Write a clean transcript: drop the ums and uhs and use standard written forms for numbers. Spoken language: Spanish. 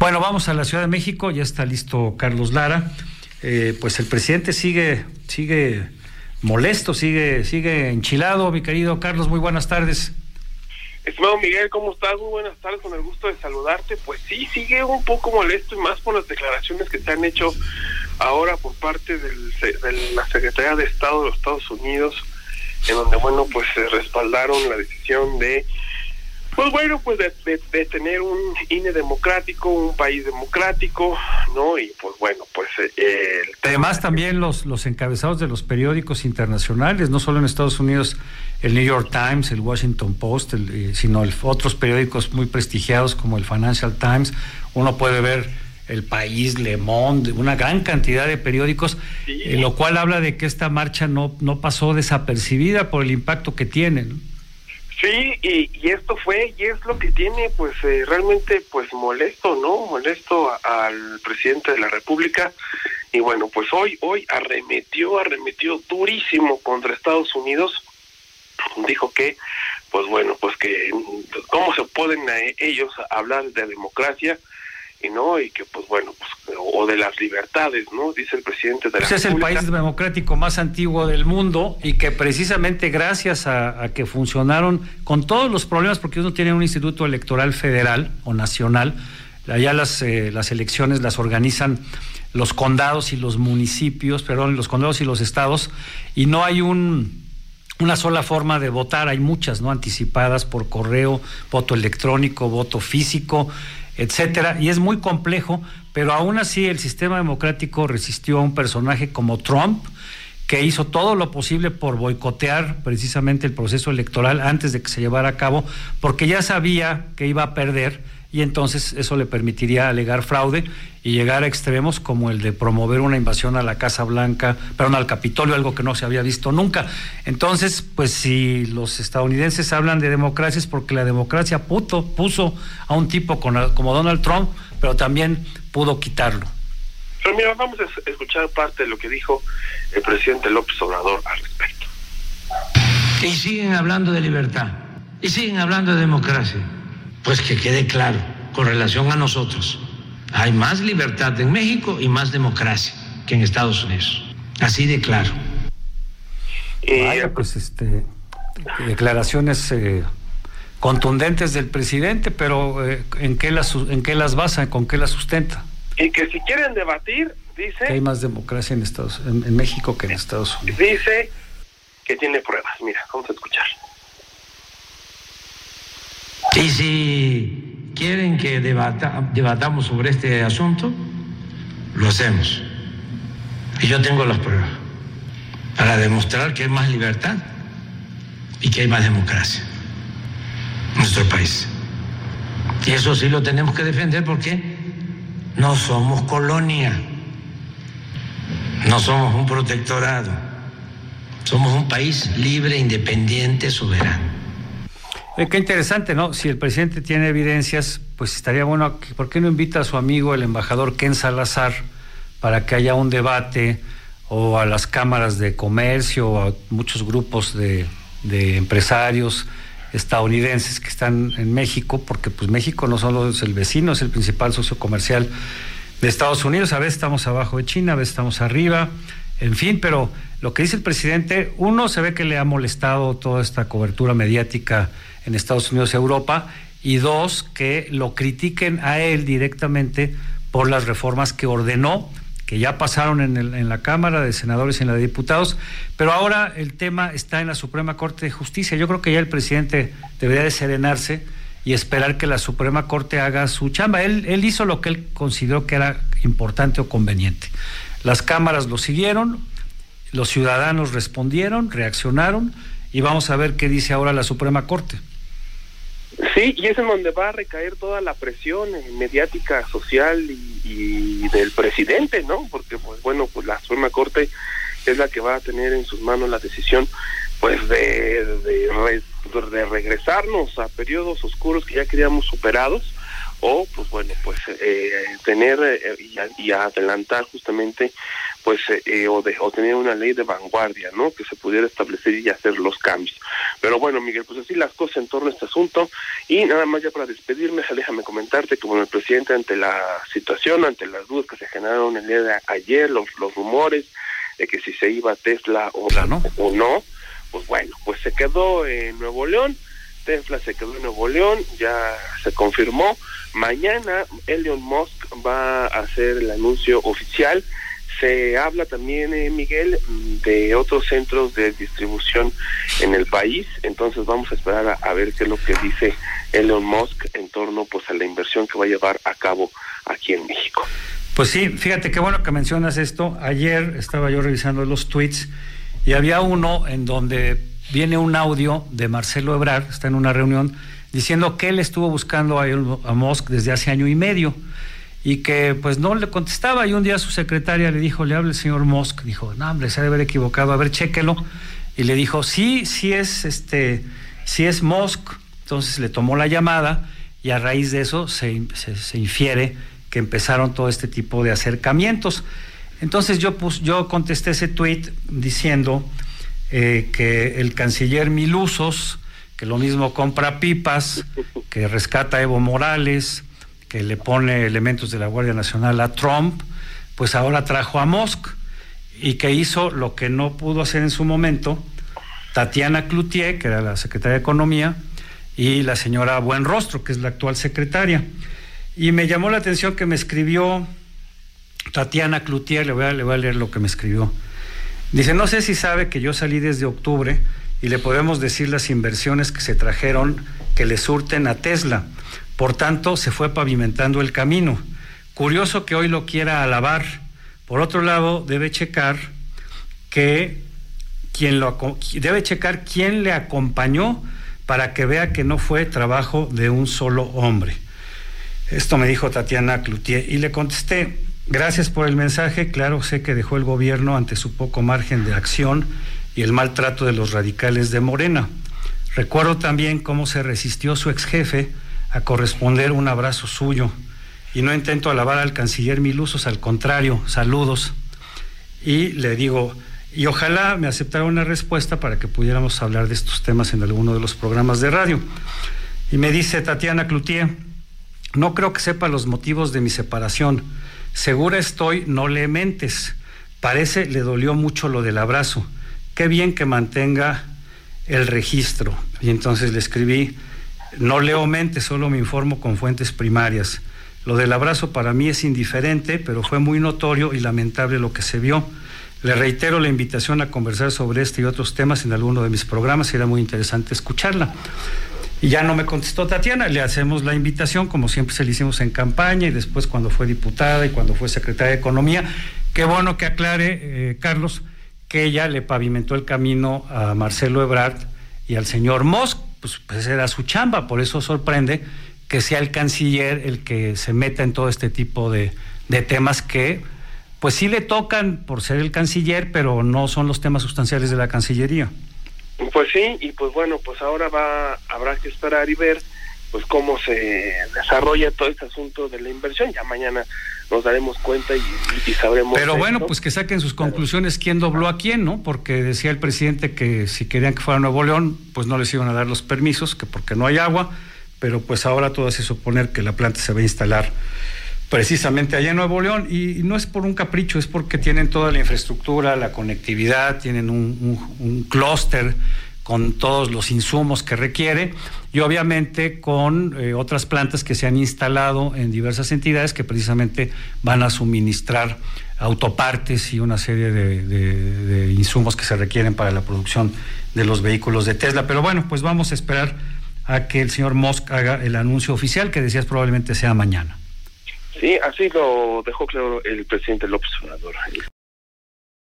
Bueno, vamos a la Ciudad de México, ya está listo Carlos Lara. Pues el presidente sigue molesto, sigue enchilado. Mi querido Carlos, muy buenas tardes. Estimado Miguel, ¿cómo estás? Muy buenas tardes, con el gusto de saludarte. Pues sí, sigue un poco molesto, y más por las declaraciones que se han hecho ahora por parte de la Secretaría de Estado de los Estados Unidos, en donde, bueno, pues se respaldaron la decisión de tener un INE democrático, un país democrático, ¿no? Y pues bueno, pues además también los encabezados de los periódicos internacionales, no solo en Estados Unidos, el New York Times, el Washington Post, sino otros periódicos muy prestigiados como el Financial Times. Uno puede ver El País, Le Monde, una gran cantidad de periódicos, sí. Lo cual habla de que esta marcha no pasó desapercibida por el impacto que tiene, ¿no? Sí, y esto fue, y es lo que tiene, pues, realmente, pues, molesto, ¿no? Molesto al presidente de la República. Y bueno, pues hoy arremetió durísimo contra Estados Unidos. Dijo que, pues bueno, pues que cómo se pueden ellos hablar de democracia, y que pues bueno, pues, o de las libertades, ¿no? Dice el presidente de la República. Es el país democrático más antiguo del mundo, y que precisamente gracias a que funcionaron con todos los problemas, porque uno tiene un instituto electoral federal o nacional, allá las elecciones las organizan los condados y los municipios, los condados y los estados, y no hay una sola forma de votar, hay muchas, ¿no? Anticipadas por correo, voto electrónico, voto físico, etcétera, y es muy complejo, pero aún así el sistema democrático resistió a un personaje como Trump, que hizo todo lo posible por boicotear precisamente el proceso electoral antes de que se llevara a cabo, porque ya sabía que iba a perder, y entonces eso le permitiría alegar fraude y llegar a extremos como el de promover una invasión a la Casa Blanca, al Capitolio, algo que no se había visto nunca. Entonces, pues si los estadounidenses hablan de democracia es porque la democracia puso a un tipo como Donald Trump, pero también pudo quitarlo. Pero mira, vamos a escuchar parte de lo que dijo el presidente López Obrador al respecto. Y siguen hablando de libertad, y siguen hablando de democracia. Pues que quede claro, con relación a nosotros, hay más libertad en México y más democracia que en Estados Unidos. Así de claro. Vaya, pues declaraciones contundentes del presidente, pero ¿en qué las basa? ¿Con qué las sustenta? Y que si quieren debatir, dice... Que hay más democracia en México que en Estados Unidos. Dice que tiene pruebas. Mira, vamos a escuchar. Y si quieren que debatamos sobre este asunto, lo hacemos. Y yo tengo las pruebas para demostrar que hay más libertad y que hay más democracia en nuestro país. Y eso sí lo tenemos que defender, porque no somos colonia, no somos un protectorado, somos un país libre, independiente, soberano. Qué interesante, ¿no? Si el presidente tiene evidencias, pues estaría bueno, ¿por qué no invita a su amigo el embajador Ken Salazar para que haya un debate, o a las cámaras de comercio, o a muchos grupos de empresarios estadounidenses que están en México? Porque pues México no solo es el vecino, es el principal socio comercial de Estados Unidos. A veces estamos abajo de China, a veces estamos arriba, en fin, pero lo que dice el presidente, uno, se ve que le ha molestado toda esta cobertura mediática en Estados Unidos y Europa, y dos, que lo critiquen a él directamente por las reformas que ordenó, que ya pasaron en la Cámara de Senadores y en la de Diputados, pero ahora el tema está en la Suprema Corte de Justicia. Yo creo que ya el presidente debería de serenarse y esperar que la Suprema Corte haga su chamba. Él hizo lo que él consideró que era importante o conveniente. Las cámaras lo siguieron, los ciudadanos respondieron, reaccionaron, y vamos a ver qué dice ahora la Suprema Corte. Sí, y es en donde va a recaer toda la presión mediática, social y del presidente, ¿no? Porque, pues bueno, pues la Suprema Corte es la que va a tener en sus manos la decisión, pues de regresarnos a periodos oscuros que ya queríamos superados, o pues bueno, pues tener y adelantar justamente pues o tener una ley de vanguardia, ¿no? Que se pudiera establecer y hacer los cambios. Pero bueno, Miguel, pues así las cosas en torno a este asunto. Y nada más ya para despedirme, déjame comentarte que bueno, el presidente, ante la situación, ante las dudas que se generaron el día de ayer, los rumores de que si se iba a Tesla o no, pues bueno, pues se quedó en Nuevo León. Tesla se quedó en Nuevo León, ya se confirmó. Mañana Elon Musk va a hacer el anuncio oficial. Se habla también, Miguel, de otros centros de distribución en el país. Entonces vamos a esperar a ver qué es lo que dice Elon Musk en torno pues a la inversión que va a llevar a cabo aquí en México. Pues sí, fíjate qué bueno que mencionas esto. Ayer estaba yo revisando los tweets y había uno en donde viene un audio de Marcelo Ebrard, está en una reunión, diciendo que él estuvo buscando a Musk desde hace año y medio y que pues no le contestaba, y un día su secretaria le dijo, le habla el señor Musk, dijo, no hombre, se ha de haber equivocado, a ver, chéquelo, y le dijo, sí es Musk. Entonces le tomó la llamada y a raíz de eso se infiere que empezaron todo este tipo de acercamientos. Entonces yo contesté ese tuit diciendo que el canciller Mil Usos, que lo mismo compra pipas, que rescata a Evo Morales, que le pone elementos de la Guardia Nacional a Trump, pues ahora trajo a Musk, y que hizo lo que no pudo hacer en su momento Tatiana Cloutier, que era la secretaria de Economía, y la señora Buenrostro, que es la actual secretaria. Y me llamó la atención que me escribió Tatiana Cloutier, le voy a leer lo que me escribió. Dice, no sé si sabe que yo salí desde octubre y le podemos decir las inversiones que se trajeron que le surten a Tesla. Por tanto, se fue pavimentando el camino. Curioso que hoy lo quiera alabar. Por otro lado, debe checar quién le acompañó para que vea que no fue trabajo de un solo hombre. Esto me dijo Tatiana Cloutier y le contesté, gracias por el mensaje, claro, sé que dejó el gobierno ante su poco margen de acción y el maltrato de los radicales de Morena. Recuerdo también cómo se resistió su ex jefe a corresponder un abrazo suyo, y no intento alabar al canciller Mil Usos, al contrario, saludos. Y le digo, y ojalá me aceptara una respuesta para que pudiéramos hablar de estos temas en alguno de los programas de radio. Y me dice Tatiana Cloutier, no creo que sepa los motivos de mi separación, segura estoy, no le mentes, parece le dolió mucho lo del abrazo, qué bien que mantenga el registro. Y entonces le escribí, no leo mentes, solo me informo con fuentes primarias. Lo del abrazo para mí es indiferente, pero fue muy notorio y lamentable lo que se vio. Le reitero la invitación a conversar sobre este y otros temas en alguno de mis programas, será muy interesante escucharla. Y ya no me contestó Tatiana, le hacemos la invitación, como siempre se le hicimos en campaña y después cuando fue diputada y cuando fue secretaria de Economía. Qué bueno que aclare, Carlos, que ella le pavimentó el camino a Marcelo Ebrard y al señor Musk, pues era su chamba, por eso sorprende que sea el canciller el que se meta en todo este tipo de temas que pues sí le tocan por ser el canciller, pero no son los temas sustanciales de la Cancillería. Pues sí, y pues bueno, pues ahora habrá que esperar y ver pues cómo se desarrolla todo este asunto de la inversión. Ya mañana nos daremos cuenta y sabremos. Pero bueno, pues que saquen sus conclusiones quién dobló a quién, ¿no? Porque decía el presidente que si querían que fuera Nuevo León, pues no les iban a dar los permisos, que porque no hay agua, pero pues ahora todo hace suponer que la planta se va a instalar precisamente allá en Nuevo León, y no es por un capricho, es porque tienen toda la infraestructura, la conectividad, tienen un clúster con todos los insumos que requiere, y obviamente con otras plantas que se han instalado en diversas entidades que precisamente van a suministrar autopartes y una serie de insumos que se requieren para la producción de los vehículos de Tesla. Pero bueno, pues vamos a esperar a que el señor Musk haga el anuncio oficial, que decías probablemente sea mañana. Sí, así lo dejó claro el presidente López Obrador.